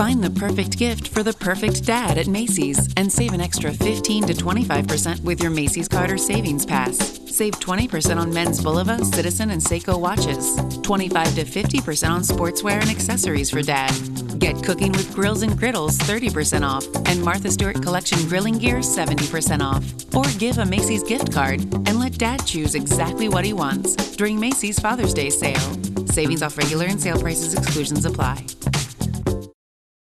Find the perfect gift for the perfect dad at Macy's and save an extra 15 to 25% with your Macy's Carter Savings Pass. Save 20% on men's Bulova, Citizen, and Seiko watches. 25 to 50% on sportswear and accessories for dad. Get Cooking with Grills and Griddles 30% off and Martha Stewart Collection grilling gear 70% off. Or give a Macy's gift card and let dad choose exactly what he wants during Macy's Father's Day sale. Savings off regular and sale prices, exclusions apply.